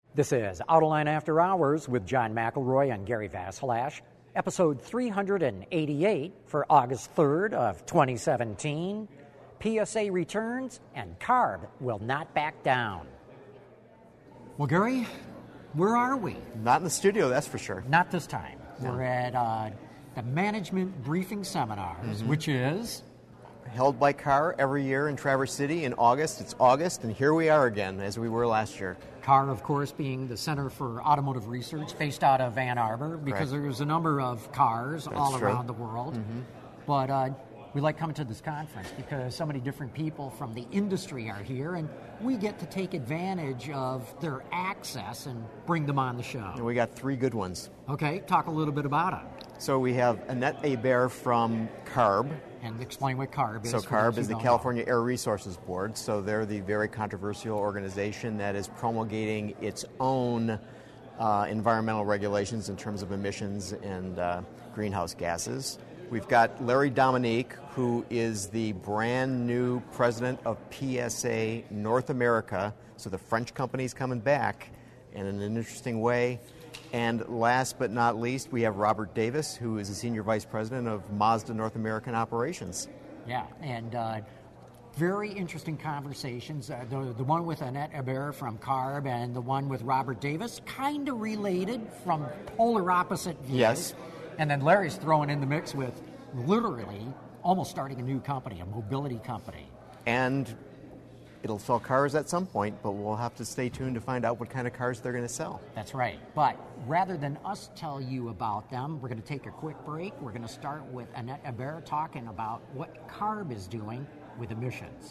This is Autoline After Hours with John McElroy and Gary Vassilash, episode 388 for August 3rd of 2017. PSA returns and CARB will not back down. Well, Gary, where are we? Not in the studio, that's for sure. Not this time. No. We're at the Management Briefing Seminars, which is... held by CAR every year in Traverse City in August. It's August, and here we are again, as we were last year. CAR, of course, being the Center for Automotive Research, based out of Ann Arbor, because there's a number of cars all around the world. But we like coming to this conference because so many different people from the industry are here, and we get to take advantage of their access and bring them on the show. And we got three good ones. Okay, talk a little bit about them. So we have Annette Hebert from CARB. And explain what CARB is. So CARB is the California Air Resources Board. So they're the very controversial organization that is promulgating its own environmental regulations in terms of emissions and greenhouse gases. We've got Larry Dominique, who is the brand new president of PSA North America. So the French company's coming back, and in an interesting way. And last but not least, we have Robert Davis, who is the Senior Vice President of Mazda North American Operations. Yeah, and very interesting conversations. The one with Annette Hebert from CARB and the one with Robert Davis, kind of related from polar opposite views. Yes. And then Larry's thrown in the mix with literally almost starting a new company, a mobility company. And it'll sell cars at some point, but we'll have to stay tuned to find out what kind of cars they're going to sell. That's right. But rather than us tell you about them, we're going to take a quick break. We're going to start with Annette Hebert talking about what CARB is doing with emissions.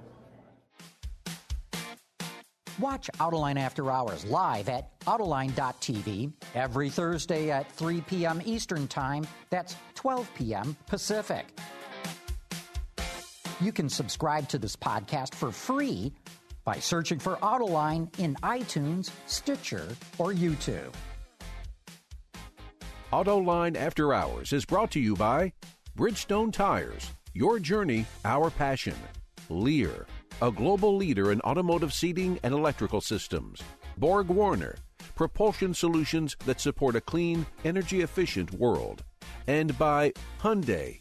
Watch Autoline After Hours live at Autoline.tv every Thursday at 3 p.m. Eastern Time. That's 12 p.m. Pacific. You can subscribe to this podcast for free by searching for Autoline in iTunes, Stitcher, or YouTube. Autoline After Hours is brought to you by Bridgestone Tires, your journey, our passion. Lear, a global leader in automotive seating and electrical systems. Borg Warner, propulsion solutions that support a clean, energy-efficient world. And by Hyundai.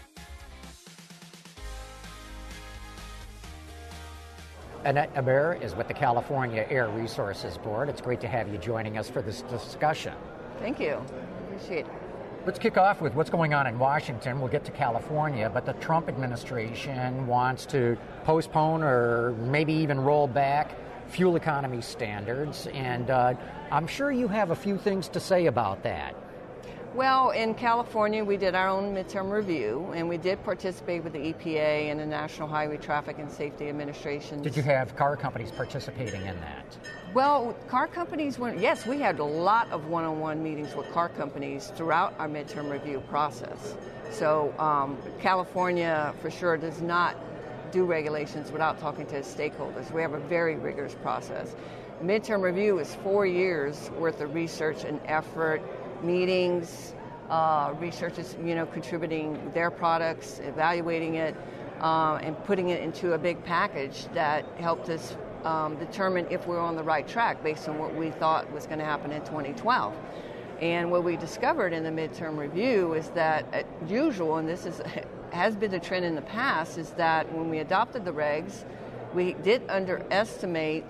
Annette Hebert is with the California Air Resources Board. It's great to have you joining us for this discussion. Thank you. Appreciate it. Let's kick off with what's going on in Washington. We'll get to California, but the Trump administration wants to postpone or maybe even roll back fuel economy standards, and I'm sure you have a few things to say about that. Well, in California, we did our own midterm review, and we did participate with the EPA and the National Highway Traffic and Safety Administration. Did you have car companies participating in that? Well, car companies went, yes, we had a lot of one-on-one meetings with car companies throughout our midterm review process. So California, for sure, does not do regulations without talking to its stakeholders. We have a very rigorous process. Midterm review is 4 years worth of research and effort, meetings, researchers, contributing their products, evaluating it, and putting it into a big package that helped us determine if we're on the right track based on what we thought was going to happen in 2012. And what we discovered in the midterm review is that, usual, and this has been the trend in the past, is that when we adopted the regs, we did underestimate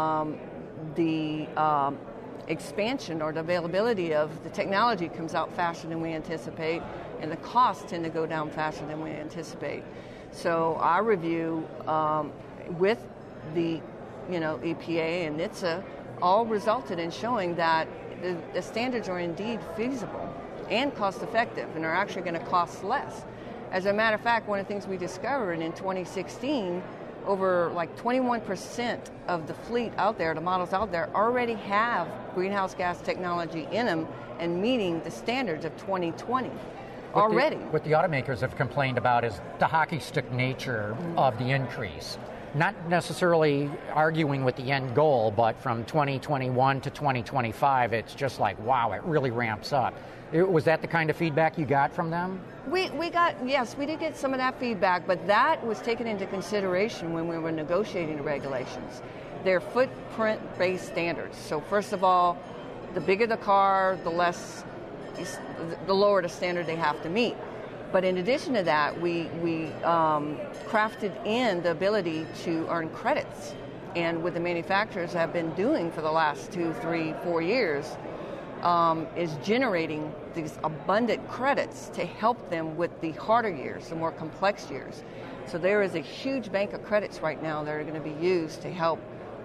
the expansion or the availability of the technology comes out faster than we anticipate, and the costs tend to go down faster than we anticipate. So our review with the EPA and NHTSA all resulted in showing that the standards are indeed feasible and cost effective and are actually going to cost less. As a matter of fact, one of the things we discovered in 2016, over like 21% of the fleet out there, the models out there, already have greenhouse gas technology in them and meeting the standards of 2020 already. What the automakers have complained about is the hockey stick nature of the increase. Not necessarily arguing with the end goal, but from 2021 to 2025, it's just like, wow, it really ramps up. Was that the kind of feedback you got from them? We did get some of that feedback, but that was taken into consideration when we were negotiating the regulations. they're footprint-based standards. So first of all, the bigger the car, the lower the standard they have to meet. But in addition to that, we crafted in the ability to earn credits. And what the manufacturers have been doing for the last 2, 3, 4 years is generating these abundant credits to help them with the harder years, the more complex years. So there is a huge bank of credits right now that are going to be used to help,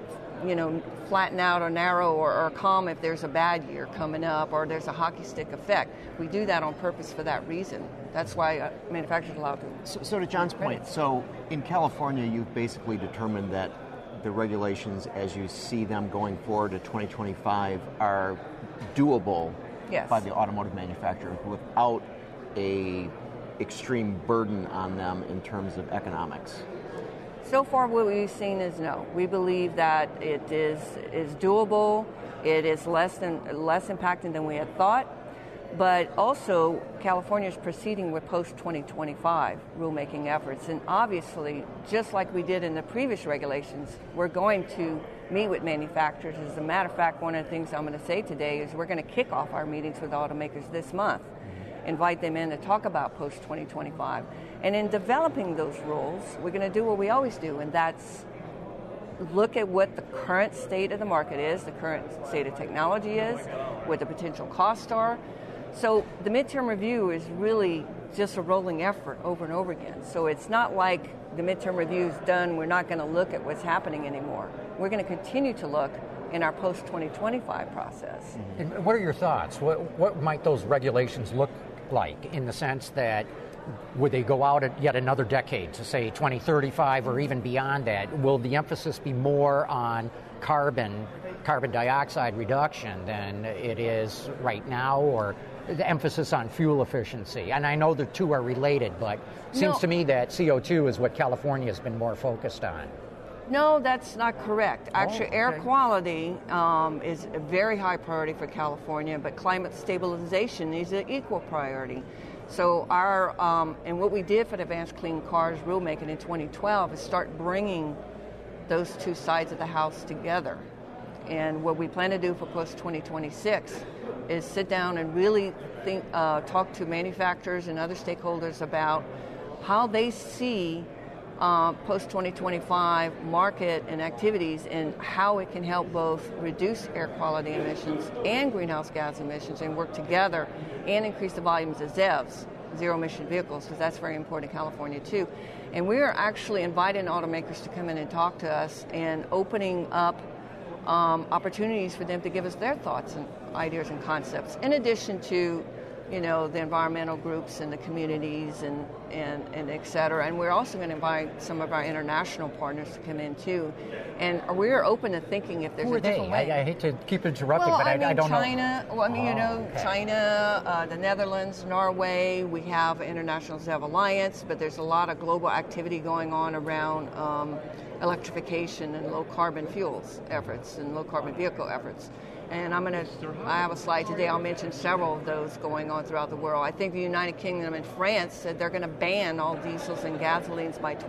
flatten out or narrow or calm if there's a bad year coming up or there's a hockey stick effect. We do that on purpose for that reason. That's why manufacturers are allowed to. So to John's point, so in California, you've basically determined that the regulations as you see them going forward to 2025 are doable by the automotive manufacturers without a extreme burden on them in terms of economics. So far what we've seen is no. We believe that it is doable, it is less impacting than we had thought, but also California is proceeding with post-2025 rulemaking efforts. And obviously, just like we did in the previous regulations, we're going to meet with manufacturers. As a matter of fact, one of the things I'm going to say today is we're going to kick off our meetings with automakers this month, invite them in to talk about post-2025. And in developing those rules, we're going to do what we always do, and that's look at what the current state of the market is, the current state of technology is, what the potential costs are. So the midterm review is really just a rolling effort over and over again. So it's not like the midterm review is done, we're not going to look at what's happening anymore. We're going to continue to look in our post-2025 process. And what are your thoughts? What might those regulations look like in the sense that would they go out at yet another decade to say 2035 or even beyond that? Will the emphasis be more on carbon dioxide reduction than it is right now, or the emphasis on fuel efficiency? And I know the two are related, but it seems to me that CO2 is what California has been more focused on. No, that's not correct. Actually, air quality is a very high priority for California, but climate stabilization is an equal priority. So and what we did for the Advanced Clean Cars rulemaking in 2012 is start bringing those two sides of the house together. And what we plan to do for post-2026 is sit down and really talk to manufacturers and other stakeholders about how they see post-2025 market and activities and how it can help both reduce air quality emissions and greenhouse gas emissions and work together and increase the volumes of ZEVs, zero-emission vehicles, because that's very important in California too. And we are actually inviting automakers to come in and talk to us and opening up opportunities for them to give us their thoughts and ideas and concepts, in addition to the environmental groups and the communities and et cetera. And we're also going to invite some of our international partners to come in too. And we're open to thinking if there's a different way. I hate to keep interrupting, but I don't China, know. Well, China, the Netherlands, Norway. We have International ZEV Alliance, but there's a lot of global activity going on around electrification and low carbon fuels efforts and low carbon vehicle efforts. And I have a slide today, I'll mention several of those going on throughout the world. I think the United Kingdom and France said they're going to ban all diesels and gasolines by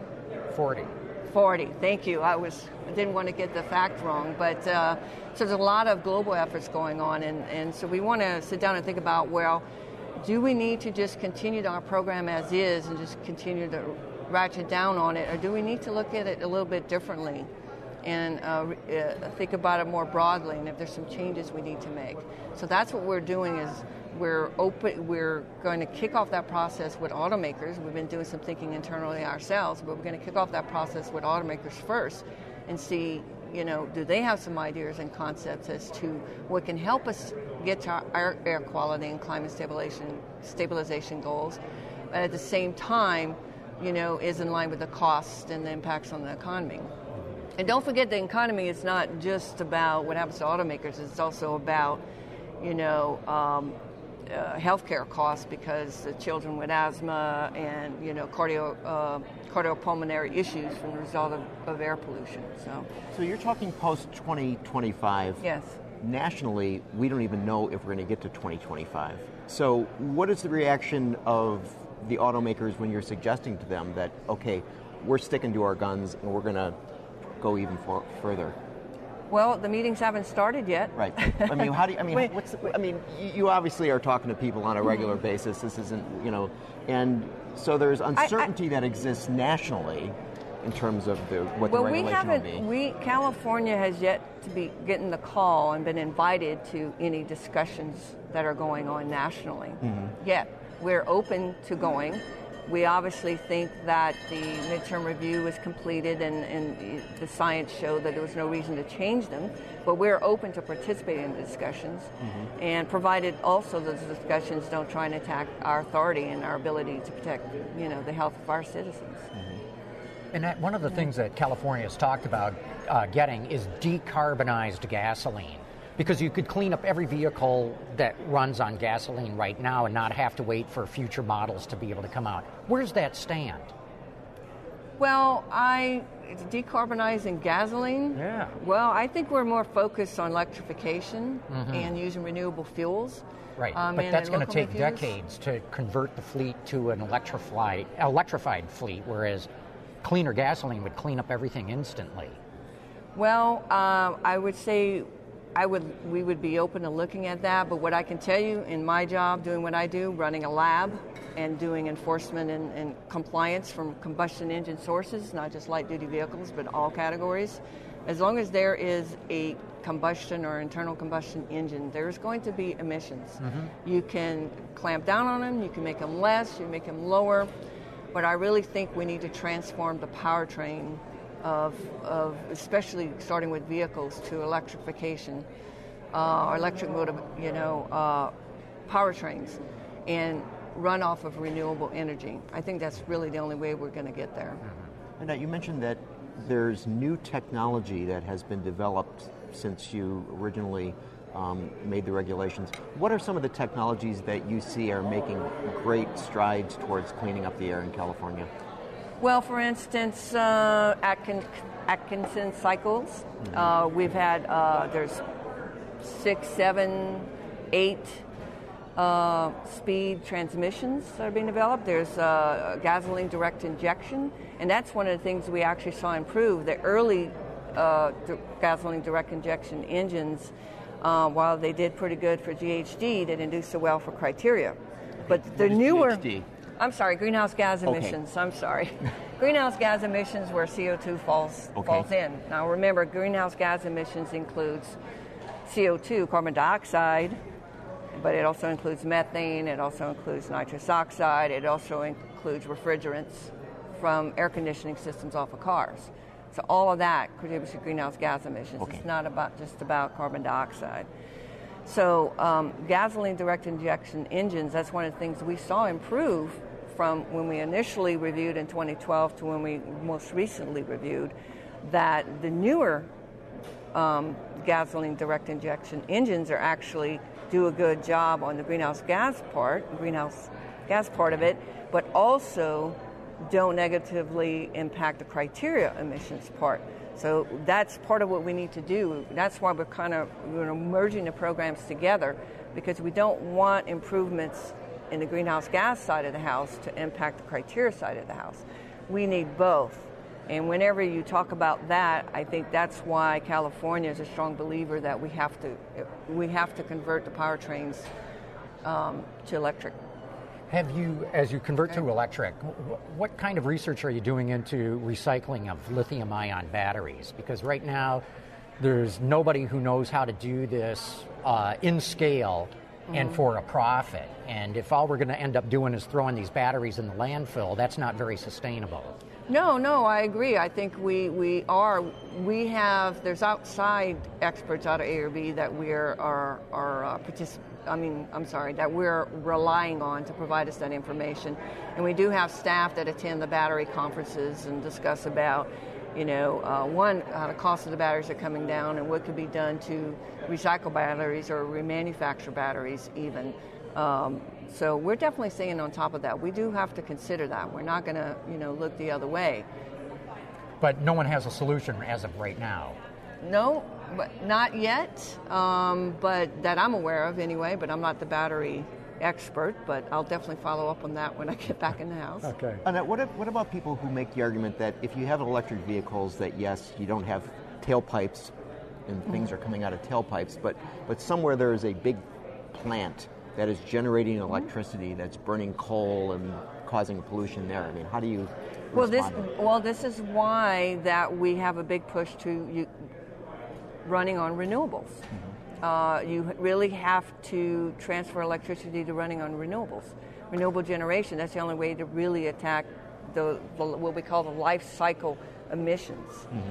2040. Thank you. I didn't want to get the fact wrong. But so there's a lot of global efforts going on. And so we want to sit down and think about, do we need to just continue our program as is and just continue to ratchet down on it? Or do we need to look at it a little bit differently? And think about it more broadly, and if there's some changes we need to make. So that's what we're doing is we're going to kick off that process with automakers. We've been doing some thinking internally ourselves, but we're going to kick off that process with automakers first and see, do they have some ideas and concepts as to what can help us get to our air quality and climate stabilization goals, but at the same time, is in line with the costs and the impacts on the economy. And don't forget, the economy is not just about what happens to automakers. It's also about, healthcare costs, because the children with asthma and, cardiopulmonary issues from the result of air pollution. So you're talking post-2025. Yes. Nationally, we don't even know if we're going to get to 2025. So what is the reaction of the automakers when you're suggesting to them that, okay, we're sticking to our guns and we're going to go even further? Well, the meetings haven't started yet. Right. I mean, how do you, I mean, you obviously are talking to people on a regular basis. This isn't, and so there's uncertainty that exists nationally in terms of what the regulation will be. California has yet to be getting the call and been invited to any discussions that are going on nationally. Yet we're open to going. We obviously think that the midterm review was completed and the science showed that there was no reason to change them, but we're open to participating in the discussions, and provided also those discussions don't try and attack our authority and our ability to protect, the health of our citizens. And one of the things that California has talked about getting is decarbonized gasoline. Because you could clean up every vehicle that runs on gasoline right now and not have to wait for future models to be able to come out. Where's that stand? Well, decarbonizing gasoline? Yeah. Well, I think we're more focused on electrification and using renewable fuels. Right, but that's going to take decades to convert the fleet to an electrified fleet, whereas cleaner gasoline would clean up everything instantly. Well, I would say we would be open to looking at that, but what I can tell you in my job, doing what I do, running a lab and doing enforcement and compliance from combustion engine sources, not just light-duty vehicles, but all categories, as long as there is a combustion or internal combustion engine, there's going to be emissions. You can clamp down on them, you can make them less, you can make them lower, but I really think we need to transform the powertrain of especially starting with vehicles to electrification, or electric motive, powertrains, and run off of renewable energy. I think that's really the only way we're going to get there. And you mentioned that there's new technology that has been developed since you originally made the regulations. What are some of the technologies that you see are making great strides towards cleaning up the air in California? Well, for instance, Atkinson cycles. We've had, there's 6, 7, 8 speed transmissions that are being developed. There's gasoline direct injection, and that's one of the things we actually saw improve. The early gasoline direct injection engines, while they did pretty good for GHG, they didn't do so well for criteria. But the newer... GHG? I'm sorry, greenhouse gas emissions. Okay. I'm sorry. Greenhouse gas emissions where CO2 falls in. Now remember, greenhouse gas emissions includes CO2, carbon dioxide, but it also includes methane, it also includes nitrous oxide, it also includes refrigerants from air conditioning systems off of cars. So all of that contributes to greenhouse gas emissions. It's not just about carbon dioxide. So gasoline direct injection engines, that's one of the things we saw improve from when we initially reviewed in 2012 to when we most recently reviewed, that the newer gasoline direct injection engines are actually do a good job on the greenhouse gas part of it, but also don't negatively impact the criteria emissions part. So that's part of what we need to do. That's why we're kind of merging the programs together, because we don't want improvements in the greenhouse gas side of the house to impact the criteria side of the house. We need both. And whenever you talk about that, I think that's why California is a strong believer that we have to convert the powertrains to electric. Have you, as you convert to electric, what kind of research are you doing into recycling of lithium-ion batteries? Because right now, there's nobody who knows how to do this in scale and for a profit. And if all we're going to end up doing is throwing these batteries in the landfill, that's not very sustainable. No, I agree. I think there's outside experts out of ARB that that we're relying on to provide us that information. And we do have staff that attend the battery conferences and discuss about, how the cost of the batteries are coming down and what could be done to recycle batteries or remanufacture batteries even. So we're definitely staying on top of that. We do have to consider that. We're not going to, look the other way. But no one has a solution as of right now. No, but not yet. But that I'm aware of anyway. But I'm not the battery expert, but I'll definitely follow up on that when I get back in the house. Okay. Annette, what about people who make the argument that if you have electric vehicles, that yes, you don't have tailpipes and things are coming out of tailpipes, but somewhere there is a big plant that is generating electricity that's burning coal and causing pollution there. I mean, how do you respond? This is why that we have a big push to running on renewables. You really have to transfer electricity to running on renewables. Renewable generation, that's the only way to really attack the what we call the life cycle emissions.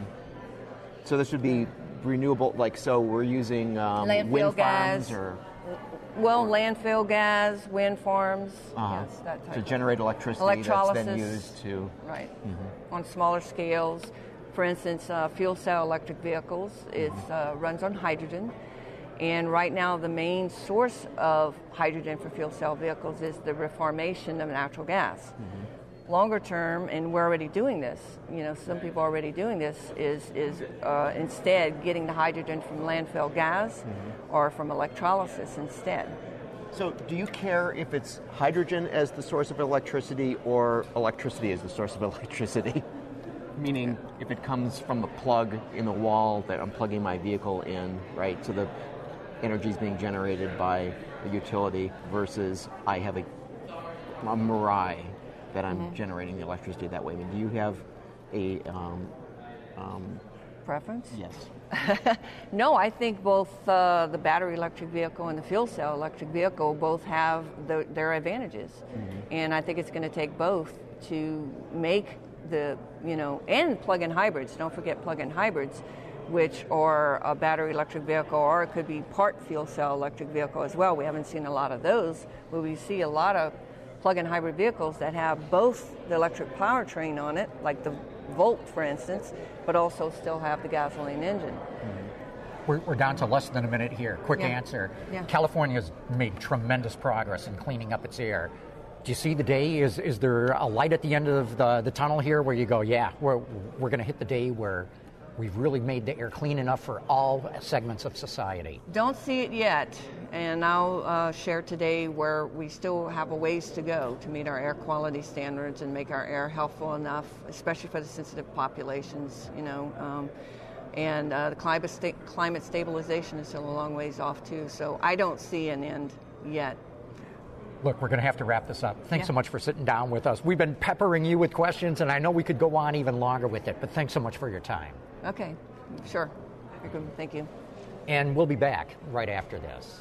So this would be renewable, like, so we're using wind gas, farms or... Well, landfill gas, wind farms, yes, that type to generate electricity electrolysis, that's then used to... Right, on smaller scales. For instance, fuel cell electric vehicles, it runs on hydrogen. And right now, the main source of hydrogen for fuel cell vehicles is the reformation of natural gas. Longer term, and we're already doing this, some people are already doing this, is instead getting the hydrogen from landfill gas or from electrolysis instead. So do you care if it's hydrogen as the source of electricity or electricity as the source of electricity? Meaning, if it comes from the plug in the wall that I'm plugging my vehicle in, right, so the energy is being generated by the utility versus I have a Mirai that I'm generating the electricity that way. I mean, do you have a... preference? Yes. No, I think both the battery electric vehicle and the fuel cell electric vehicle both have their advantages. And I think it's going to take both to make and plug-in hybrids. Don't forget plug-in hybrids, which are a battery electric vehicle, or it could be part fuel cell electric vehicle as well. We haven't seen a lot of those, but we see a lot of plug-in hybrid vehicles that have both the electric powertrain on it, like the Volt, for instance, but also still have the gasoline engine. We're down to less than a minute here. Quick answer. Yeah. California's made tremendous progress in cleaning up its air. Do you see the day? Is there a light at the end of the tunnel here where you go, we're going to hit the day where we've really made the air clean enough for all segments of society? Don't see it yet, and I'll share today where we still have a ways to go to meet our air quality standards and make our air healthful enough, especially for the sensitive populations, and the climate stabilization is still a long ways off too, so I don't see an end yet. Look, we're going to have to wrap this up. Thanks so much for sitting down with us. We've been peppering you with questions, and I know we could go on even longer with it, but thanks so much for your time. Okay, sure. Thank you. And we'll be back right after this.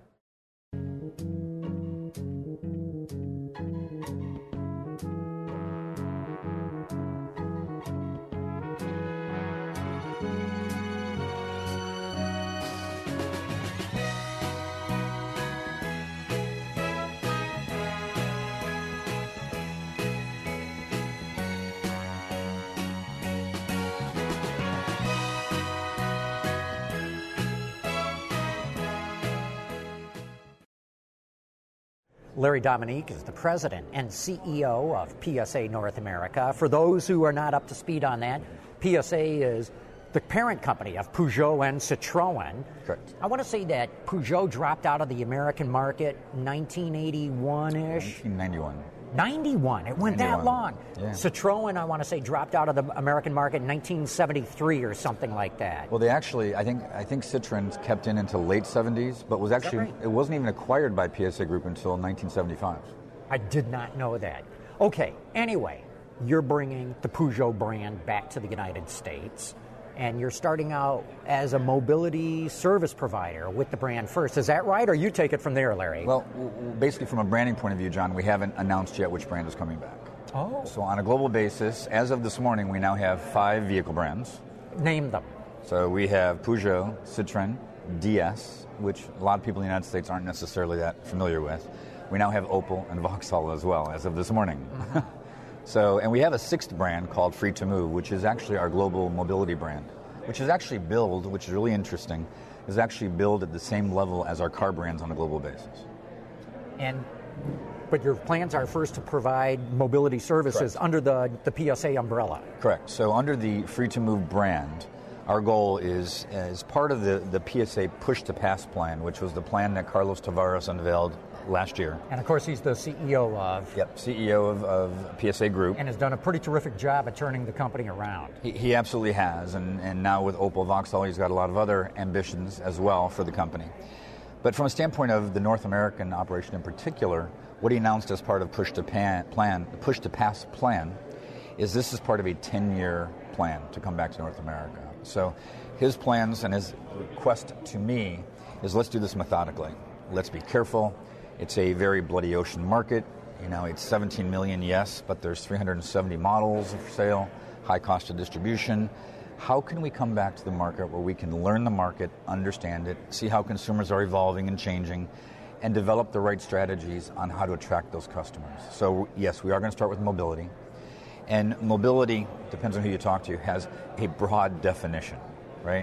Larry Dominique is the president and CEO of PSA North America. For those who are not up to speed on that, PSA is the parent company of Peugeot and Citroën. Correct. I want to say that Peugeot dropped out of the American market 1981-ish. 1991. 91. It went 91. that long. Yeah. Citroën, I want to say, dropped out of the American market in 1973 or something like that. Well, they actually, I think Citroën kept in until late 70s, but was actually right? It wasn't even acquired by PSA Group until 1975. I did not know that. Okay, anyway, you're bringing the Peugeot brand back to the United States, and you're starting out as a mobility service provider with the brand first. Is that right, or you take it from there, Larry? Well, basically from a branding point of view, John, we haven't announced yet which brand is coming back. Oh. So on a global basis, as of this morning, we now have 5 vehicle brands. Name them. So we have Peugeot, Citroën, DS, which a lot of people in the United States aren't necessarily that familiar with. We now have Opel and Vauxhall as well, as of this morning. Mm-hmm. And we have a 6th brand called Free2Move, which is actually our global mobility brand, which is actually billed, which is really interesting, is actually billed at the same level as our car brands on a global basis. But your plans are first to provide mobility services under the PSA umbrella. Correct. So under the Free2Move brand, Our goal is, as part of the PSA Push to Pass plan, which was the plan that Carlos Tavares unveiled last year. And of course, he's the CEO of... Yep, CEO of PSA Group. And has done a pretty terrific job at turning the company around. He absolutely has, and now with Opel Vauxhall, he's got a lot of other ambitions as well for the company. But from a standpoint of the North American operation in particular, what he announced as part of Push to Pass plan is this is part of a 10-year plan to come back to North America. So his plans and his request to me is let's do this methodically. Let's be careful. It's a very bloody ocean market. You know, it's 17 million, yes, but there's 370 models for sale, high cost of distribution. How can we come back to the market where we can learn the market, understand it, see how consumers are evolving and changing, and develop the right strategies on how to attract those customers? So yes, we are going to start with mobility. And mobility, depends on who you talk to, has a broad definition, right?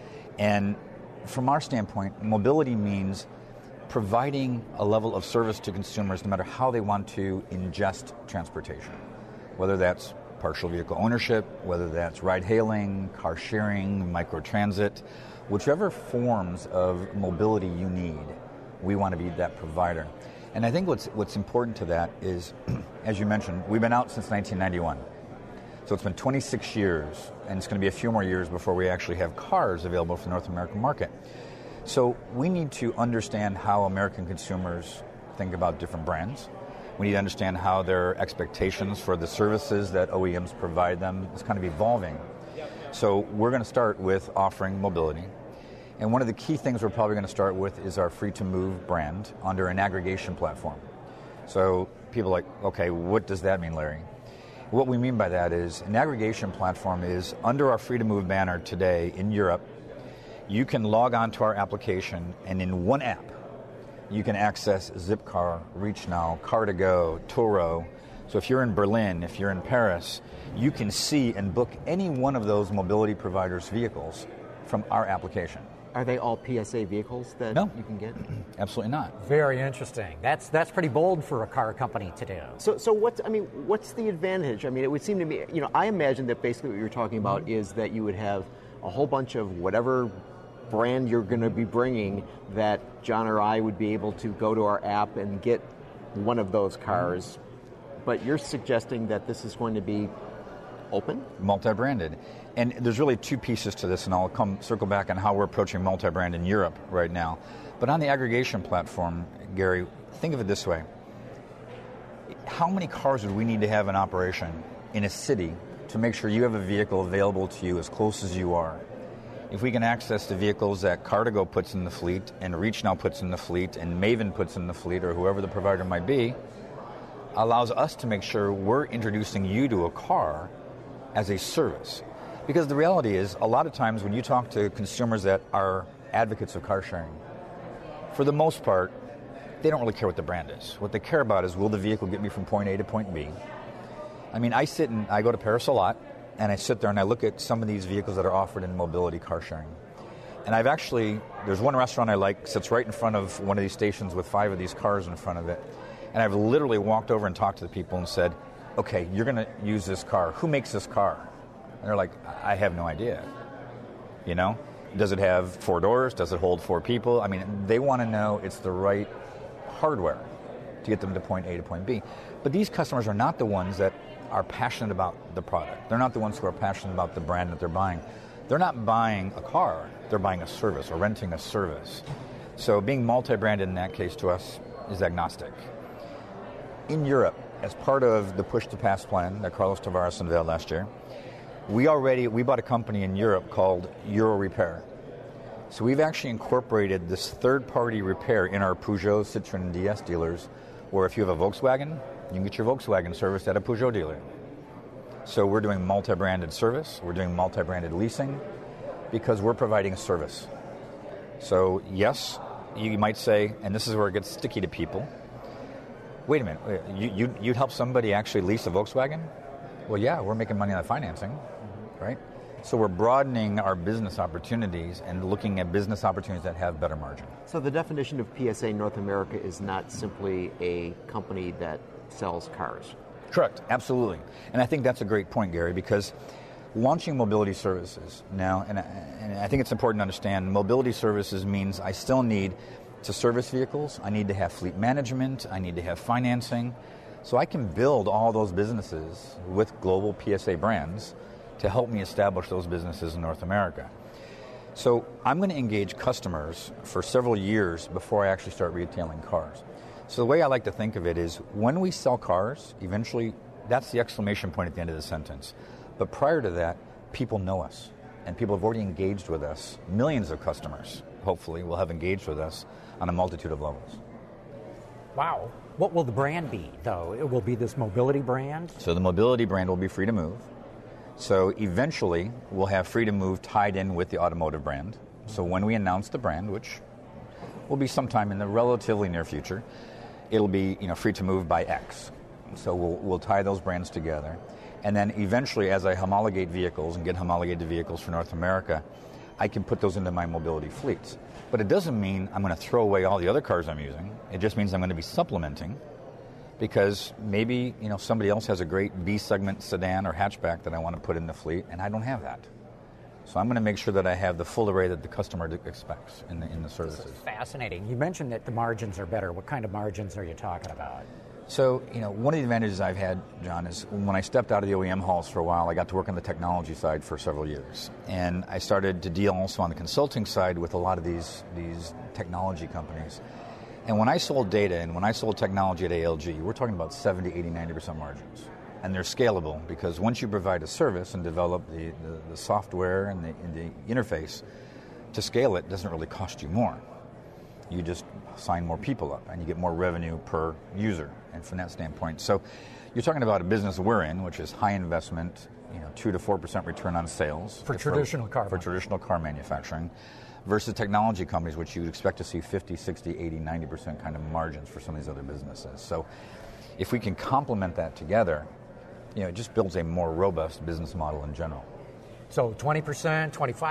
And from our standpoint, mobility means providing a level of service to consumers no matter how they want to ingest transportation, whether that's partial vehicle ownership, whether that's ride-hailing, car sharing, microtransit, whichever forms of mobility you need, we want to be that provider. And I think what's important to that is, as you mentioned, we've been out since 1991. So it's been 26 years, and it's going to be a few more years before we actually have cars available for the North American market. So we need to understand how American consumers think about different brands. We need to understand how their expectations for the services that OEMs provide them is kind of evolving. So we're going to start with offering mobility. And one of the key things we're probably going to start with is our Free2Move brand under an aggregation platform. So people are like, okay, what does that mean, Larry? What we mean by that is an aggregation platform is under our Free2Move banner today in Europe, you can log on to our application, and in one app, you can access Zipcar, ReachNow, Car2Go, Turo. So if you're in Berlin, if you're in Paris, you can see and book any one of those mobility providers' vehicles from our application. Are they all PSA vehicles that you can get? Absolutely not. Very interesting. That's pretty bold for a car company to do. So what's the advantage? I mean, it would seem to me, I imagine that basically what you're talking about is that you would have a whole bunch of whatever brand you're going to be bringing that John or I would be able to go to our app and get one of those cars. But you're suggesting that this is going to be open? Multi-branded. And there's really two pieces to this, and I'll circle back on how we're approaching multi-brand in Europe right now. But on the aggregation platform, Gary, think of it this way. How many cars would we need to have in operation in a city to make sure you have a vehicle available to you as close as you are? If we can access the vehicles that Car2Go puts in the fleet, and ReachNow puts in the fleet, and Maven puts in the fleet, or whoever the provider might be, allows us to make sure we're introducing you to a car as a service. Because the reality is, a lot of times when you talk to consumers that are advocates of car sharing, for the most part, they don't really care what the brand is. What they care about is, will the vehicle get me from point A to point B? I mean, I go to Paris a lot, and I sit there and I look at some of these vehicles that are offered in mobility car sharing. And there's one restaurant I like, sits right in front of one of these stations with 5 of these cars in front of it. And I've literally walked over and talked to the people and said, okay, you're going to use this car. Who makes this car? And they're like, I have no idea. Does it have 4 doors? Does it hold 4 people? I mean, they want to know it's the right hardware to get them to point A to point B. But these customers are not the ones that are passionate about the product. They're not the ones who are passionate about the brand that they're buying. They're not buying a car. They're buying a service or renting a service. So being multi-branded in that case to us is agnostic. In Europe, as part of the Push to Pass plan that Carlos Tavares unveiled last year, we bought a company in Europe called Euro Repair. So we've actually incorporated this third-party repair in our Peugeot, Citroën, and DS dealers, where if you have a Volkswagen, you can get your Volkswagen serviced at a Peugeot dealer. So we're doing multi-branded service, we're doing multi-branded leasing, because we're providing a service. So yes, you might say, and this is where it gets sticky to people, wait a minute, you'd help somebody actually lease a Volkswagen? Well, yeah, we're making money on the financing, right? So we're broadening our business opportunities and looking at business opportunities that have better margin. So the definition of PSA North America is not simply a company that sells cars. Correct, absolutely. And I think that's a great point, Gary, because launching mobility services now, and I think it's important to understand, mobility services means I still need to service vehicles, I need to have fleet management, I need to have financing, so I can build all those businesses with global PSA brands to help me establish those businesses in North America. So I'm going to engage customers for several years before I actually start retailing cars. So the way I like to think of it is when we sell cars, eventually that's the exclamation point at the end of the sentence. But prior to that, people know us, and people have already engaged with us. Millions of customers, hopefully, will have engaged with us on a multitude of levels. Wow. What will the brand be, though? It will be this mobility brand? So the mobility brand will be Free to Move. So eventually, we'll have Free to Move tied in with the automotive brand. So when we announce the brand, which will be sometime in the relatively near future, it'll be Free to Move by X. So we'll tie those brands together. And then eventually, as I homologate vehicles and get homologated vehicles for North America, I can put those into my mobility fleets. But it doesn't mean I'm going to throw away all the other cars I'm using. It just means I'm going to be supplementing, because maybe somebody else has a great B-segment sedan or hatchback that I want to put in the fleet, and I don't have that. So I'm going to make sure that I have the full array that the customer expects in the services. This is fascinating. You mentioned that the margins are better. What kind of margins are you talking about? So, one of the advantages I've had, John, is when I stepped out of the OEM halls for a while, I got to work on the technology side for several years. And I started to deal also on the consulting side with a lot of these technology companies. And when I sold data and when I sold technology at ALG, we're talking about 70, 80, 90% margins. And they're scalable, because once you provide a service and develop the software and the interface, to scale it doesn't really cost you more. You just sign more people up and you get more revenue per user. And from that standpoint, so you're talking about a business we're in, which is high investment, 2 to 4% return on sales for traditional car manufacturing, versus technology companies, which you would expect to see 50, 60, 80, 90% kind of margins for some of these other businesses. So if we can complement that together, it just builds a more robust business model in general. So 20%,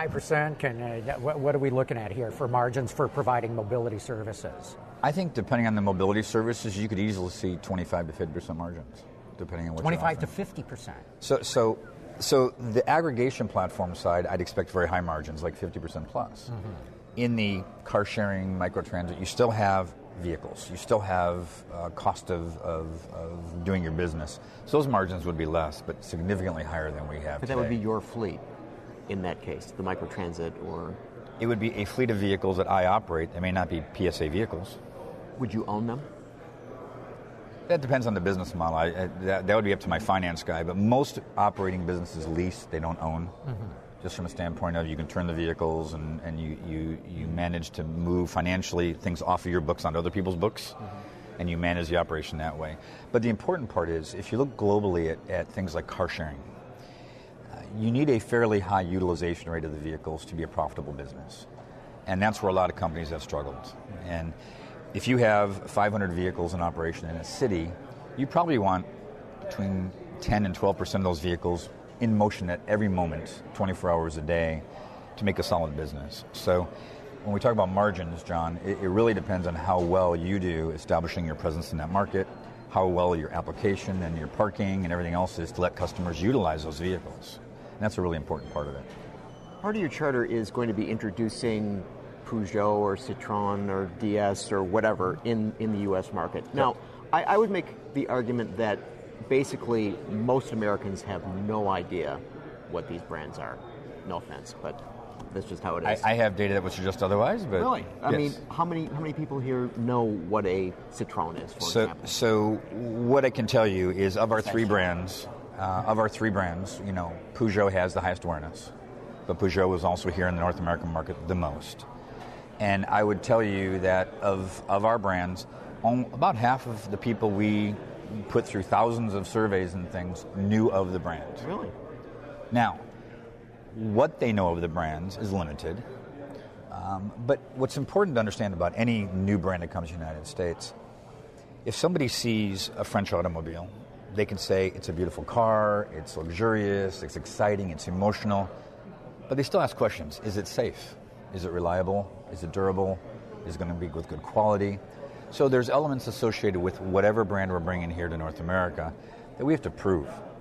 25%, what are we looking at here for margins for providing mobility services? I think depending on the mobility services, you could easily see 25 to 50% margins, depending on what 25 to 50%. So the aggregation platform side, I'd expect very high margins, like 50% plus. Mm-hmm. In the car sharing, microtransit, you still have vehicles. You still have cost of doing your business. So those margins would be less, but significantly higher than we have But today. that would be your fleet in that case, the microtransit or... It would be a fleet of vehicles that I operate. They may not be PSA vehicles. Would you own them? That depends on the business model. That would be up to my finance guy, but most operating businesses lease, they don't own. Mm-hmm. Just from a standpoint of you can turn the vehicles and you manage to move financially things off of your books onto other people's books, mm-hmm. and you manage the operation that way. But the important part is, if you look globally at things like car sharing, you need a fairly high utilization rate of the vehicles to be a profitable business. And that's where a lot of companies have struggled. And if you have 500 vehicles in operation in a city, you probably want between 10 and 12% of those vehicles in motion at every moment, 24 hours a day, to make a solid business. So when we talk about margins, John, it really depends on how well you do establishing your presence in that market, how well your application and your parking and everything else is to let customers utilize those vehicles. And that's a really important part of it. Part of your charter is going to be introducing Peugeot or Citroën or DS or whatever in the U.S. market. Now, I would make the argument that basically most Americans have no idea what these brands are. No offense, but that's just how it is. I have data that would suggest otherwise, but really, I yes. mean, how many people here know what a Citroën is, for example? So what I can tell you is of our three brands, Peugeot has the highest awareness, but Peugeot is also here in the North American market the most. And I would tell you that of our brands, about half of the people we put through thousands of surveys and things knew of the brand. Really? Now, what they know of the brands is limited. But what's important to understand about any new brand that comes to the United States, if somebody sees a French automobile, they can say it's a beautiful car, it's luxurious, it's exciting, it's emotional, but they still ask questions. Is it safe? Is it reliable? Is it durable? Is it going to be with good quality? So there's elements associated with whatever brand we're bringing here to North America that we have to prove.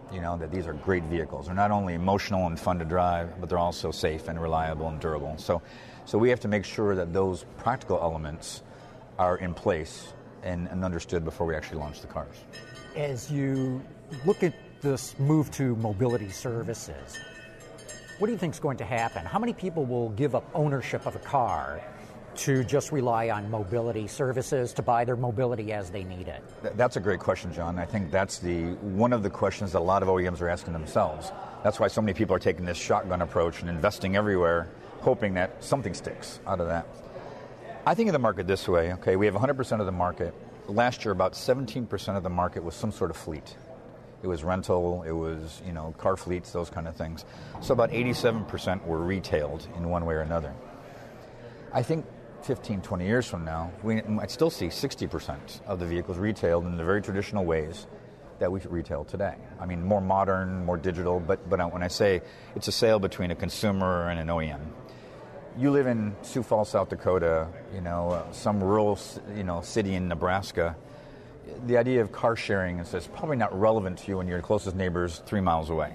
that these are great vehicles. They're not only emotional and fun to drive, but they're also safe and reliable and durable. So we have to make sure that those practical elements are in place and understood before we actually launch the cars. As you look at this move to mobility services, what do you think is going to happen? How many people will give up ownership of a car to just rely on mobility services to buy their mobility as they need it? That's a great question, John. I think that's one of the questions that a lot of OEMs are asking themselves. That's why so many people are taking this shotgun approach and investing everywhere, hoping that something sticks out of that. I think of the market this way, okay, we have 100% of the market. Last year, about 17% of the market was some sort of fleet. It was rental, it was, car fleets, those kind of things. So about 87% were retailed in one way or another. I think 15, 20 years from now, I'd still see 60% of the vehicles retailed in the very traditional ways that we retail today. I mean, more modern, more digital, but when I say it's a sale between a consumer and an OEM. You live in Sioux Falls, South Dakota, some rural, city in Nebraska. The idea of car sharing is probably not relevant to you when your closest neighbor's 3 miles away.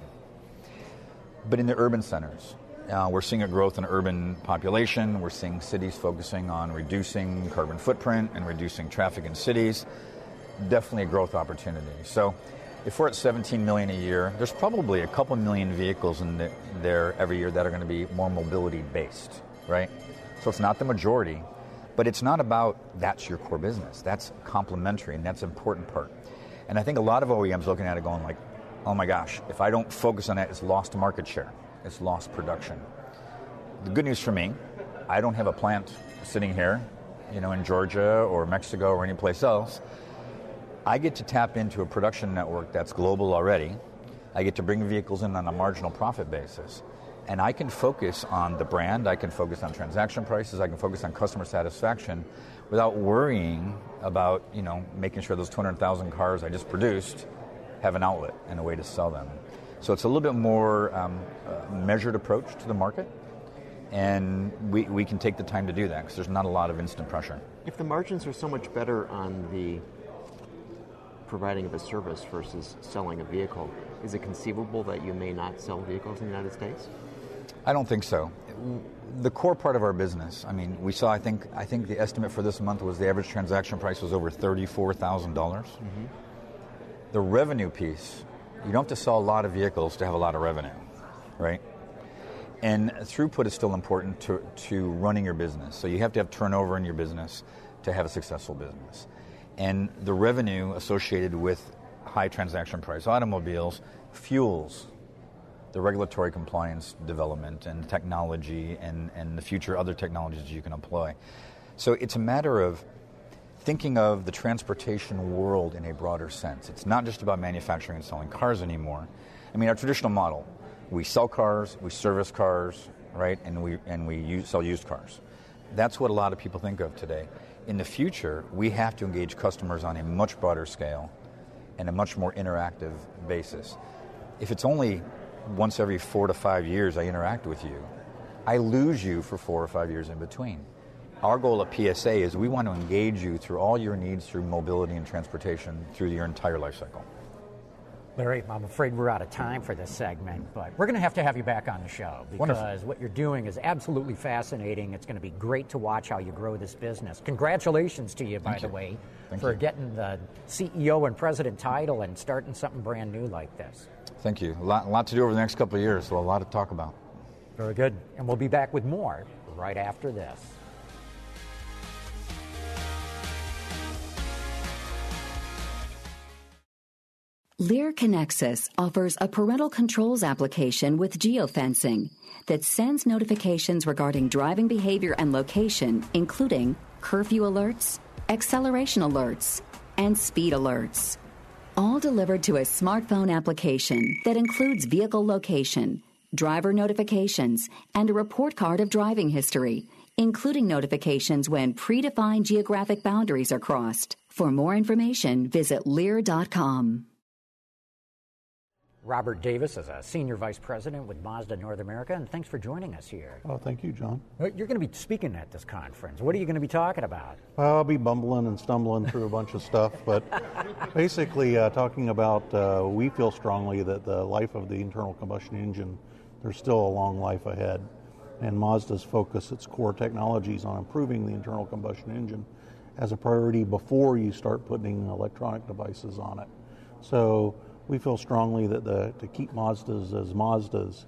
But in the urban centers, we're seeing a growth in urban population. We're seeing cities focusing on reducing carbon footprint and reducing traffic in cities. Definitely a growth opportunity. So if we're at 17 million a year, there's probably a couple million vehicles in there every year that are going to be more mobility-based, right? So it's not the majority, but it's not about that's your core business. That's complementary, and that's an important part. And I think a lot of OEMs looking at it going like, oh my gosh, if I don't focus on that, it's lost market share. It's lost production. The good news for me, I don't have a plant sitting here, in Georgia or Mexico or any place else. I get to tap into a production network that's global already. I get to bring vehicles in on a marginal profit basis. And I can focus on the brand, I can focus on transaction prices, I can focus on customer satisfaction without worrying about, making sure those 200,000 cars I just produced have an outlet and a way to sell them. So it's a little bit more measured approach to the market, and we can take the time to do that because there's not a lot of instant pressure. If the margins are so much better on the providing of a service versus selling a vehicle, is it conceivable that you may not sell vehicles in the United States? I don't think so. The core part of our business, we saw, I think the estimate for this month was the average transaction price was over $34,000. Mm-hmm. The revenue piece, you don't have to sell a lot of vehicles to have a lot of revenue, right? And throughput is still important to running your business. So you have to have turnover in your business to have a successful business. And the revenue associated with high transaction price automobiles fuels the regulatory compliance development and technology and the future other technologies you can employ. So it's a matter of thinking of the transportation world in a broader sense. It's not just about manufacturing and selling cars anymore. Our traditional model, we sell cars, we service cars, right, and we sell used cars. That's what a lot of people think of today. In the future, we have to engage customers on a much broader scale and a much more interactive basis. If it's only once every 4 to 5 years I interact with you, I lose you for 4 or 5 years in between. Our goal at PSA is we want to engage you through all your needs through mobility and transportation through your entire life cycle. Larry, I'm afraid we're out of time for this segment, but we're going to have you back on the show because Wonderful. What you're doing is absolutely fascinating. It's going to be great to watch how you grow this business. Congratulations to you, by the way, for getting the CEO and president title and starting something brand new like this. Thank you. A lot to do over the next couple of years, so a lot to talk about. Very good. And we'll be back with more right after this. Lear Connexus offers a parental controls application with geofencing that sends notifications regarding driving behavior and location, including curfew alerts, acceleration alerts, and speed alerts. All delivered to a smartphone application that includes vehicle location, driver notifications, and a report card of driving history, including notifications when predefined geographic boundaries are crossed. For more information, visit Lear.com. Robert Davis is a Senior Vice President with Mazda North America, and thanks for joining us here. Oh, thank you, John. You're going to be speaking at this conference. What are you going to be talking about? I'll be bumbling and stumbling through a bunch of stuff, but basically talking about we feel strongly that the life of the internal combustion engine, there's still a long life ahead, and Mazda's focus its core technologies on improving the internal combustion engine as a priority before you start putting electronic devices on it. So we feel strongly that to keep Mazdas as Mazdas,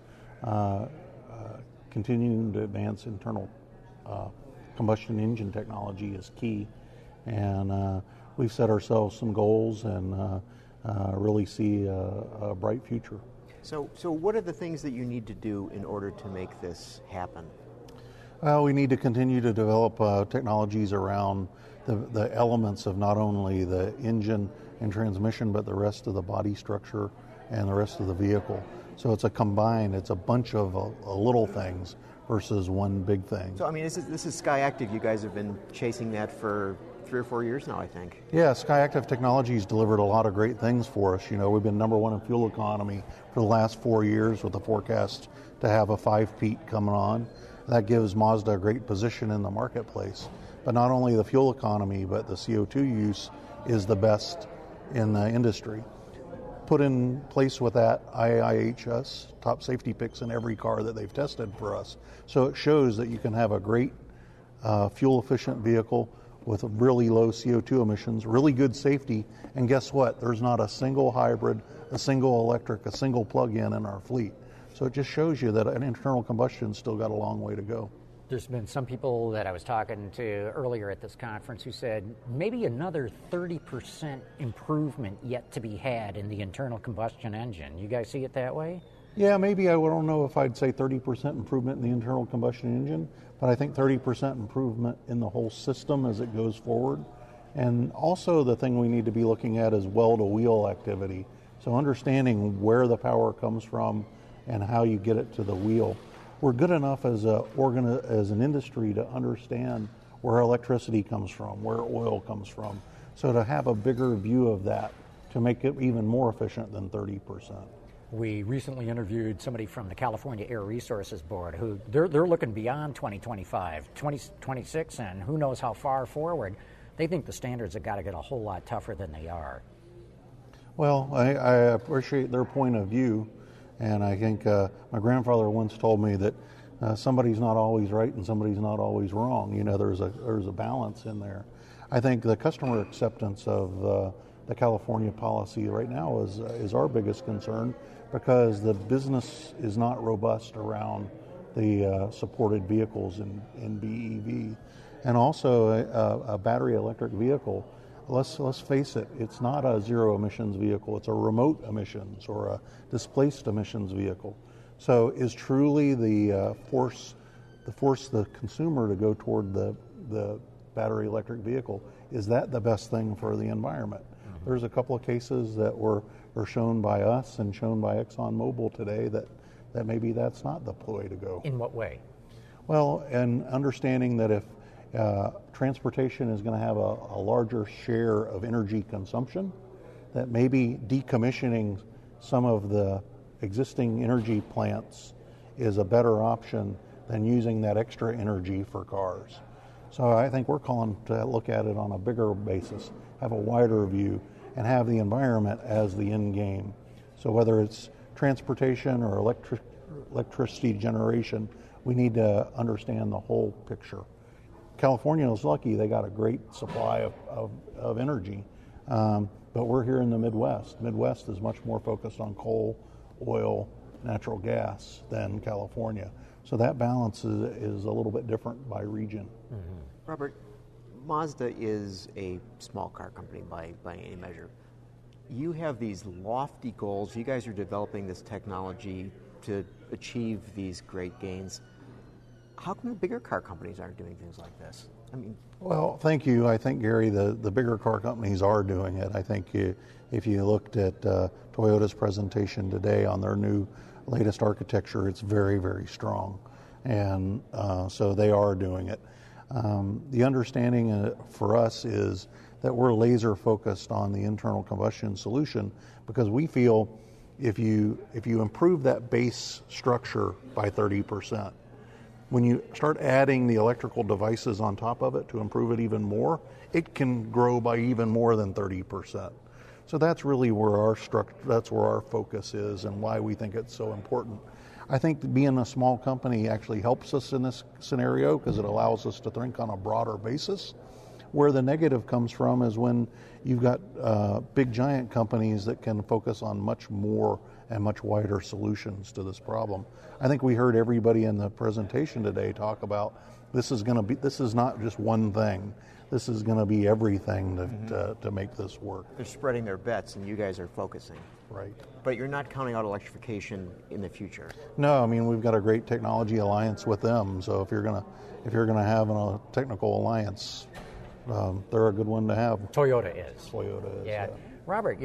continuing to advance internal combustion engine technology is key. And we've set ourselves some goals and really see a bright future. So what are the things that you need to do in order to make this happen? We need to continue to develop technologies around the elements of not only the engine and transmission, but the rest of the body structure and the rest of the vehicle. So it's a bunch of little things versus one big thing. So, I mean, this is SkyActiv. You guys have been chasing that for 3 or 4 years now, I think. Yeah, SkyActiv Technologies delivered a lot of great things for us. You know, we've been number one in fuel economy for the last 4 years with the forecast to have a 5-peat coming on. That gives Mazda a great position in the marketplace. But not only the fuel economy, but the CO2 use is the best in the industry. Put in place with that IIHS top safety picks in every car that they've tested for us. So it shows that you can have a great fuel efficient vehicle with really low CO2 emissions, really good safety, and guess what? There's not a single hybrid, a single electric, a single plug-in in our fleet. So it just shows you that an internal combustion's still got a long way to go. There's been some people that I was talking to earlier at this conference who said maybe another 30% improvement yet to be had in the internal combustion engine. You guys see it that way? Yeah, maybe. I don't know if I'd say 30% improvement in the internal combustion engine, but I think 30% improvement in the whole system as it goes forward. And also the thing we need to be looking at is well-to-wheel activity. So understanding where the power comes from and how you get it to the wheel. We're good enough as an industry to understand where electricity comes from, where oil comes from. So to have a bigger view of that to make it even more efficient than 30%. We recently interviewed somebody from the California Air Resources Board who they're looking beyond 2025, 2026, and who knows how far forward. They think the standards have got to get a whole lot tougher than they are. Well, I appreciate their point of view. And I think my grandfather once told me that somebody's not always right and somebody's not always wrong. You know, there's a balance in there. I think the customer acceptance of the California policy right now is our biggest concern because the business is not robust around the supported vehicles in BEV. And also a battery electric vehicle. Let's face it, it's not a zero emissions vehicle, it's a remote emissions or a displaced emissions vehicle. So is truly the force the consumer to go toward the battery electric vehicle, is that the best thing for the environment? Mm-hmm. There's a couple of cases that were shown by us and shown by ExxonMobil today that maybe that's not the way to go. In what way? Well, and understanding that if transportation is going to have a larger share of energy consumption, that maybe decommissioning some of the existing energy plants is a better option than using that extra energy for cars. So I think we're calling to look at it on a bigger basis, have a wider view, and have the environment as the end game. So whether it's transportation or electricity generation, we need to understand the whole picture. California is lucky; they got a great supply of energy, but we're here in the Midwest. Midwest is much more focused on coal, oil, natural gas than California. So that balance is a little bit different by region. Mm-hmm. Robert, Mazda is a small car company by any measure. You have these lofty goals. You guys are developing this technology to achieve these great gains. How come the bigger car companies aren't doing things like this? I mean, well, thank you. I think, Gary, the bigger car companies are doing it. I think if you looked at Toyota's presentation today on their new latest architecture, it's very, very strong. And so they are doing it. The understanding for us is that we're laser focused on the internal combustion solution because we feel if you improve that base structure by 30%, when you start adding the electrical devices on top of it to improve it even more, it can grow by even more than 30%. So that's really where our focus is and why we think it's so important. I think being a small company actually helps us in this scenario because it allows us to think on a broader basis. Where the negative comes from is when you've got big giant companies that can focus on much more and much wider solutions to this problem. I think we heard everybody in the presentation today talk about this is not just one thing. This is going to be everything to make this work. They're spreading their bets, and you guys are focusing. Right. But you're not counting out electrification in the future. No, I mean we've got a great technology alliance with them. So if you're gonna have a technical alliance, they're a good one to have. Toyota is. Yeah. Robert,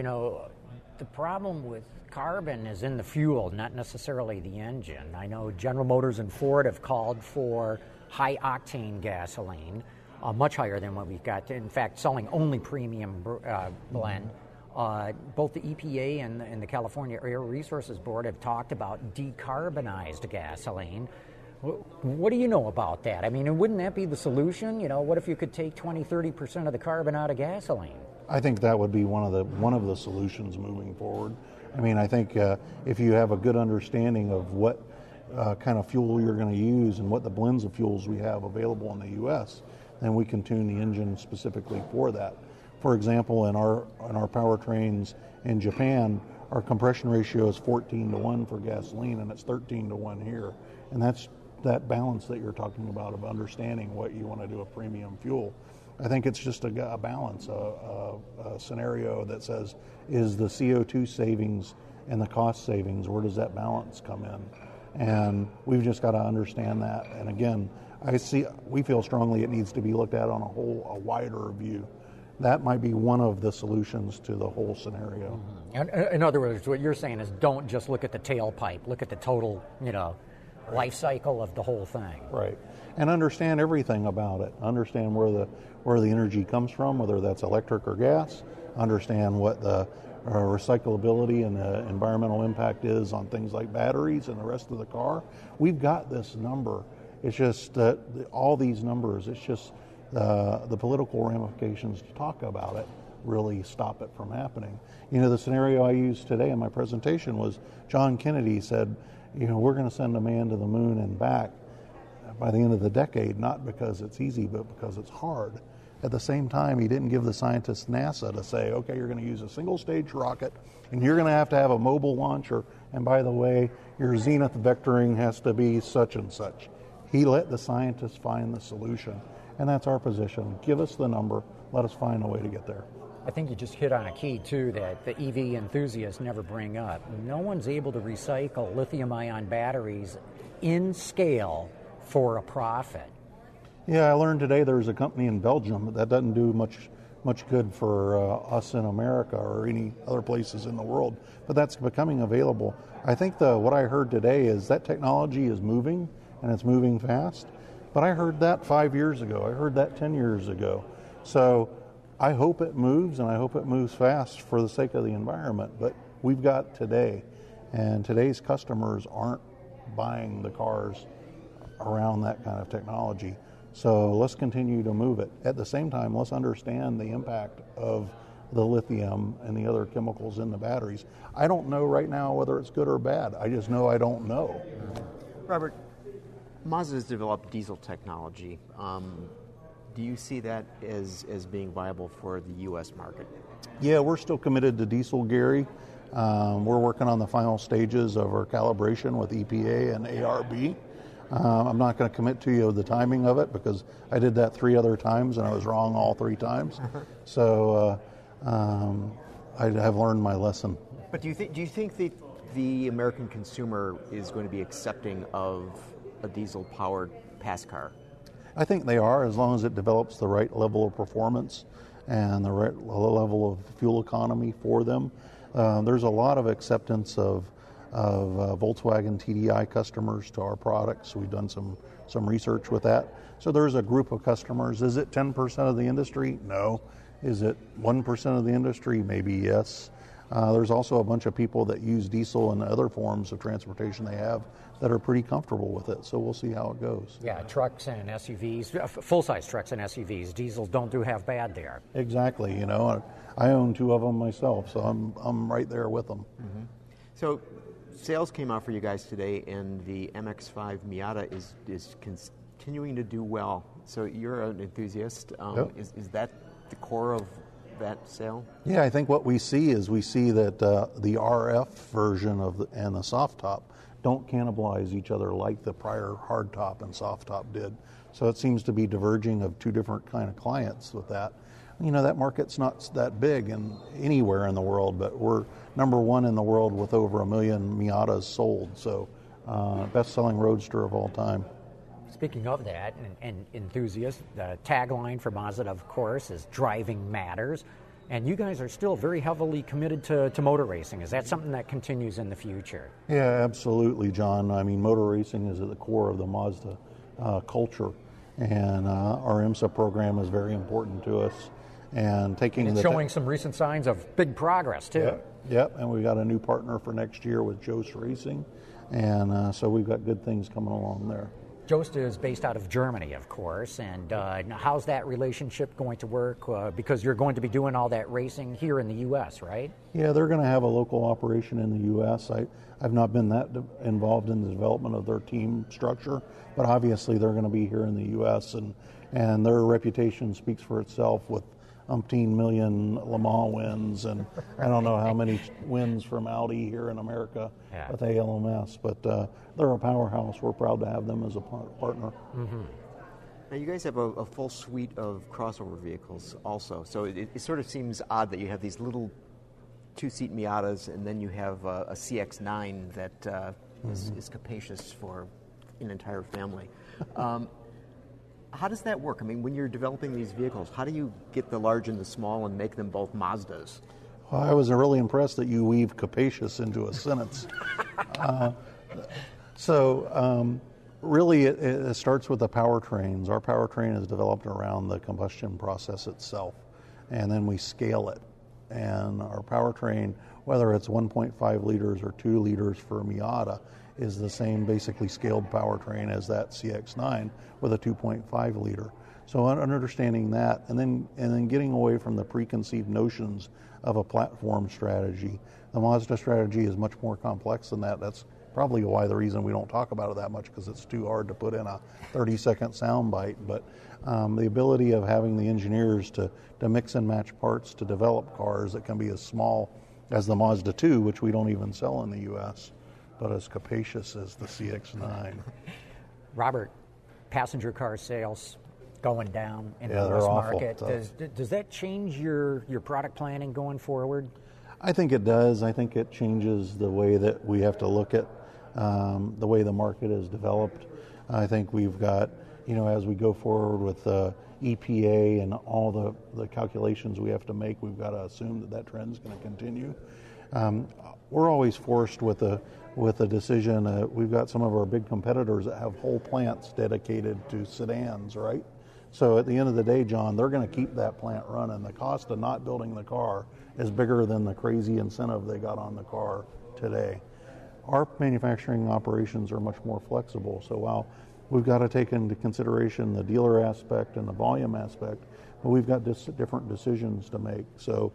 the problem with carbon is in the fuel, not necessarily the engine. I know General Motors and Ford have called for high-octane gasoline, much higher than what we've got. In fact, selling only premium blend. Both the EPA and the California Air Resources Board have talked about decarbonized gasoline. What do you know about that? I mean, wouldn't that be the solution? What if you could take 20-30% of the carbon out of gasoline? I think that would be one of the solutions moving forward. I mean, I think if you have a good understanding of what kind of fuel you're going to use and what the blends of fuels we have available in the U.S., then we can tune the engine specifically for that. For example, in our powertrains in Japan, our compression ratio is 14-1 for gasoline, and it's 13-1 here. And that's that balance that you're talking about of understanding what you want to do a premium fuel. I think it's just a balance, a scenario that says, is the CO2 savings and the cost savings, where does that balance come in? And we've just got to understand that. And again, we feel strongly it needs to be looked at on a wider view. That might be one of the solutions to the whole scenario. Mm-hmm. In other words, what you're saying is don't just look at the tailpipe, look at the total, life cycle of the whole thing. Right. And understand everything about it. Understand where the energy comes from, whether that's electric or gas. Understand what the recyclability and the environmental impact is on things like batteries and the rest of the car. We've got this number. It's just that all these numbers, it's just the political ramifications to talk about it really stop it from happening. The scenario I used today in my presentation was John Kennedy said, we're going to send a man to the moon and back by the end of the decade, not because it's easy, but because it's hard. At the same time, he didn't give the scientists NASA to say, okay, you're going to use a single-stage rocket, and you're going to have a mobile launcher, and by the way, your zenith vectoring has to be such and such. He let the scientists find the solution, and that's our position. Give us the number, let us find a way to get there. I think you just hit on a key, too, that the EV enthusiasts never bring up. No one's able to recycle lithium-ion batteries in scale for a profit. Yeah, I learned today there's a company in Belgium that doesn't do much good for us in America or any other places in the world, but that's becoming available. I think what I heard today is that technology is moving, and it's moving fast, but I heard that 5 years ago. I heard that 10 years ago. So I hope it moves, and I hope it moves fast for the sake of the environment, but we've got today, and today's customers aren't buying the cars around that kind of technology. So let's continue to move it. At the same time, let's understand the impact of the lithium and the other chemicals in the batteries. I don't know right now whether it's good or bad. I just know I don't know. Robert, Mazda has developed diesel technology. Do you see that as being viable for the U.S. market? Yeah, we're still committed to diesel, Gary. We're working on the final stages of our calibration with EPA and ARB. I'm not going to commit to you the timing of it because I did that 3 other times and I was wrong all 3 times. So I have learned my lesson. But do you think that the American consumer is going to be accepting of a diesel-powered pass car? I think they are, as long as it develops the right level of performance and the right level of fuel economy for them. There's a lot of acceptance of Volkswagen TDI customers to our products. We've done some research with that. So there's a group of customers. Is it 10% of the industry? No. Is it 1% of the industry? Maybe yes. There's also a bunch of people that use diesel and other forms of transportation they have that are pretty comfortable with it. So we'll see how it goes. Yeah, trucks and SUVs, full-size trucks and SUVs, diesels don't do half bad there. Exactly. You know, I own 2 of them myself, so I'm right there with them. Mm-hmm. So sales came out for you guys today, and the MX-5 Miata is continuing to do well. So you're an enthusiast. Yep. Is that the core of that sale? Yeah, I think what we see that the RF version and the soft top don't cannibalize each other like the prior hard top and soft top did. So it seems to be diverging of 2 different kind of clients with that. You know, that market's not that big anywhere in the world, but we're number 1 in the world with over 1 million Miatas sold. So best-selling roadster of all time. Speaking of that, and enthusiast, the tagline for Mazda, of course, is "Driving Matters," and you guys are still very heavily committed to motor racing. Is that something that continues in the future? Yeah, absolutely, John. I mean, motor racing is at the core of the Mazda culture, and our IMSA program is very important to us. And showing some recent signs of big progress too. Yep. And we've got a new partner for next year with Jost Racing, and so we've got good things coming along there. Jost is based out of Germany, of course, and how's that relationship going to work? Because you're going to be doing all that racing here in the U.S., right? Yeah, they're going to have a local operation in the U.S. I've not been that involved in the development of their team structure, but obviously they're going to be here in the U.S., and their reputation speaks for itself with umpteen million Le Mans wins, and I don't know how many wins from Audi here in America with ALMS, but they're a powerhouse. We're proud to have them as a partner. Mm-hmm. Now, you guys have a full suite of crossover vehicles also, so it sort of seems odd that you have these little 2-seat Miatas, and then you have a CX-9 that is capacious for an entire family. How does that work? I mean, when you're developing these vehicles, how do you get the large and the small and make them both Mazdas? Well, I was really impressed that you weave capacious into a sentence. Really, it starts with the powertrains. Our powertrain is developed around the combustion process itself, and then we scale it. And our powertrain, whether it's 1.5 liters or 2 liters for a Miata, is the same basically scaled powertrain as that CX-9 with a 2.5 liter. So understanding that, and then getting away from the preconceived notions of a platform strategy. The Mazda strategy is much more complex than that. That's probably the reason we don't talk about it that much, because it's too hard to put in a 30-second soundbite. But the ability of having the engineers to mix and match parts to develop cars that can be as small as the Mazda 2, which we don't even sell in the U.S., but as capacious as the CX-9. Robert, passenger car sales going down in the U.S. market. Does that change your product planning going forward? I think it does. I think it changes the way that we have to look at the way the market is developed. I think we've got, as we go forward with EPA and all the calculations we have to make, we've got to assume that trend is going to continue. We're always forced with a decision. We've got some of our big competitors that have whole plants dedicated to sedans, right? So at the end of the day, John, they're going to keep that plant running. The cost of not building the car is bigger than the crazy incentive they got on the car today. Our manufacturing operations are much more flexible. So while we've got to take into consideration the dealer aspect and the volume aspect, but we've got different decisions to make. So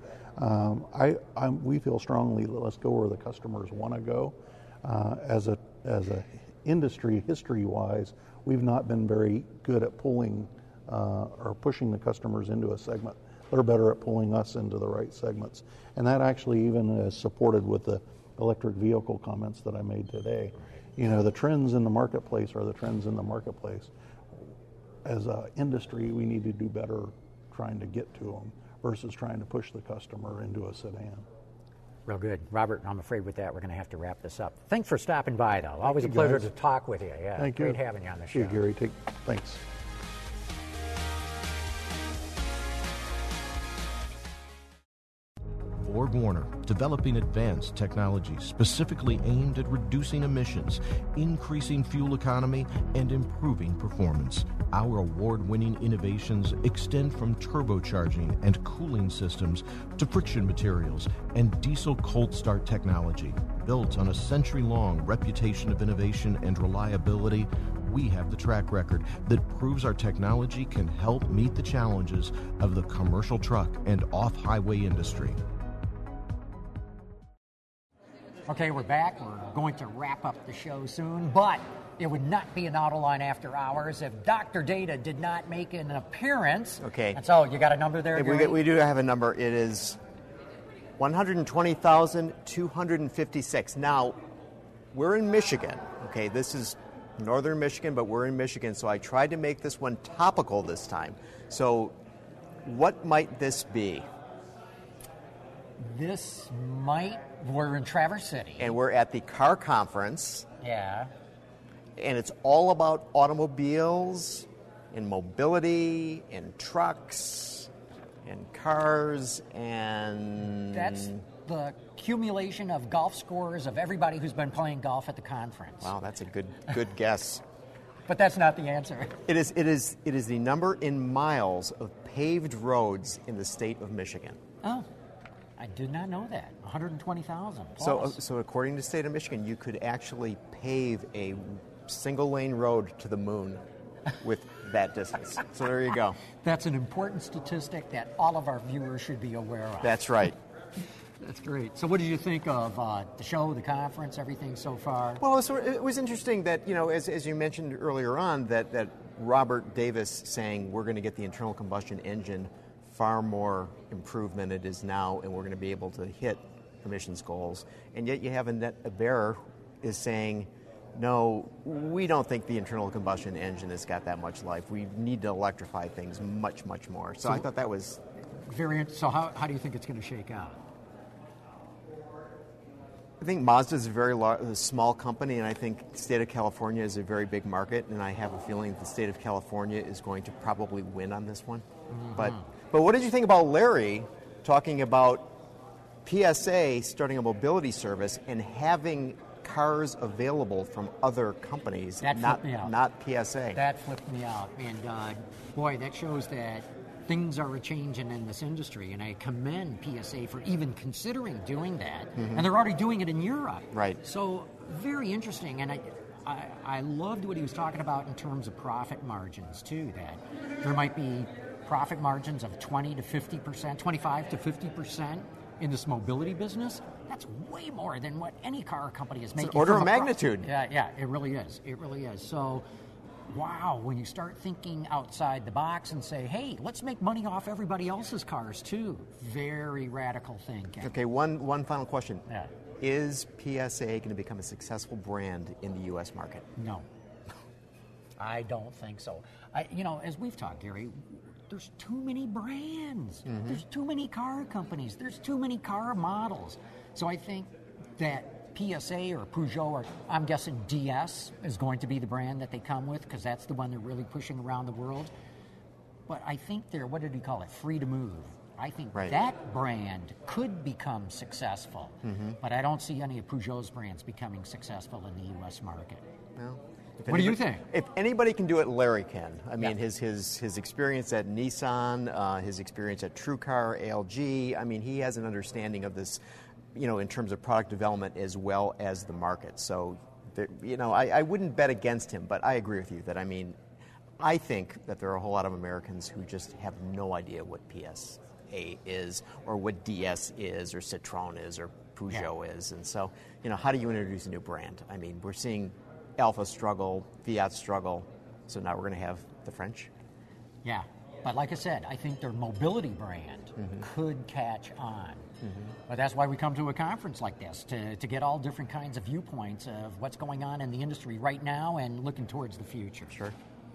we feel strongly that let's go where the customers want to go. As a industry, history-wise, we've not been very good at pulling or pushing the customers into a segment. They're better at pulling us into the right segments. And that actually even is supported with the electric vehicle comments that I made today. The trends in the marketplace are the trends in the marketplace. As an industry, we need to do better trying to get to them versus trying to push the customer into a sedan. Real good. Robert, I'm afraid with that we're going to have to wrap this up. Thanks for stopping by, though. Always a pleasure to talk with you. Yeah, Thank you. Great having you on the show. Hey, Gary. Thanks. Borg-Warner, developing advanced technology specifically aimed at reducing emissions, increasing fuel economy, and improving performance. Our award-winning innovations extend from turbocharging and cooling systems to friction materials and diesel cold start technology. Built on a century-long reputation of innovation and reliability, we have the track record that proves our technology can help meet the challenges of the commercial truck and off-highway industry. Okay, we're back. We're going to wrap up the show soon, but it would not be an Autoline After Hours if Dr. Data did not make an appearance. Okay. And so you got a number there, Gary? We do have a number. It is 120,256. Now, we're in Michigan. Okay, this is northern Michigan, but we're in Michigan, so I tried to make this one topical this time. So what might this be? We're in Traverse City. And we're at the car conference. Yeah. And it's all about automobiles and mobility and trucks and cars and... That's the accumulation of golf scores of everybody who's been playing golf at the conference. Wow, that's a good guess. But that's not the answer. It is the number in miles of paved roads in the state of Michigan. Oh, I did not know that. 120,000. So according to the state of Michigan, you could actually pave a single-lane road to the moon with that distance. So there you go. That's an important statistic that all of our viewers should be aware of. That's right. That's great. So what did you think of the show, the conference, everything so far? Well, it was interesting that, as you mentioned earlier on, that Robert Davis saying we're going to get the internal combustion engine far more improved than it is now, and we're going to be able to hit emissions goals. And yet you have a bearer is saying, no, we don't think the internal combustion engine has got that much life. We need to electrify things much, much more. So I thought that was... So how do you think it's going to shake out? I think Mazda is a very small company, and I think the state of California is a very big market, and I have a feeling the state of California is going to probably win on this one. Mm-hmm. But what did you think about Larry talking about PSA starting a mobility service and having cars available from other companies, not PSA? That flipped me out. And boy, that shows that things are changing in this industry, and I commend PSA for even considering doing that. Mm-hmm. And they're already doing it in Europe. Right. So very interesting. And I loved what he was talking about in terms of profit margins too. That there might be profit margins of 20 to 50%, 25 to 50% in this mobility business. That's way more than what any car company is making. It's an order of magnitude. Yeah, it really is. It really is. So. Wow, when you start thinking outside the box and say, hey, let's make money off everybody else's cars too. Very radical thinking. Okay, one final question. Yeah. Is PSA going to become a successful brand in the U.S. market? No. I don't think so. As we've talked, Gary, there's too many brands. Mm-hmm. There's too many car companies. There's too many car models. So I think that PSA or Peugeot, or I'm guessing DS is going to be the brand that they come with because that's the one they're really pushing around the world. But I think they're, what did he call it, free to move. I think that brand could become successful, but I don't see any of Peugeot's brands becoming successful in the U.S. market. No. What do you think? If anybody can do it, Larry can. I mean, his experience at Nissan, his experience at TrueCar, ALG, I mean, he has an understanding of this, in terms of product development as well as the market. So, I wouldn't bet against him, but I agree with you that, I think that there are a whole lot of Americans who just have no idea what PSA is or what DS is or Citroen is or Peugeot is. And so, how do you introduce a new brand? I mean, we're seeing Alfa struggle, Fiat struggle, so now we're going to have the French. Yeah, but like I said, I think their mobility brand could catch on. Mm-hmm. But that's why we come to a conference like this, to get all different kinds of viewpoints of what's going on in the industry right now and looking towards the future. Sure.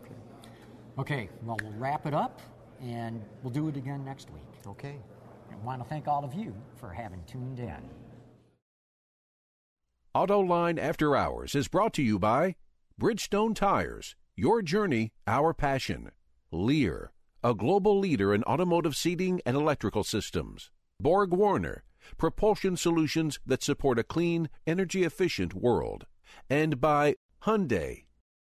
Okay, well, we'll wrap it up, and we'll do it again next week. Okay. I want to thank all of you for having tuned in. Autoline After Hours is brought to you by Bridgestone Tires, your journey, our passion. Lear, a global leader in automotive seating and electrical systems. Borg-Warner, propulsion solutions that support a clean, energy-efficient world. And by Hyundai.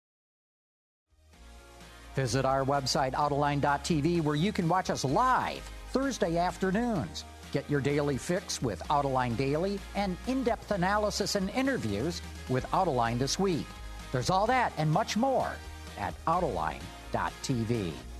Visit our website, Autoline.tv, where you can watch us live Thursday afternoons. Get your daily fix with Autoline Daily and in-depth analysis and interviews with Autoline This Week. There's all that and much more at Autoline.tv.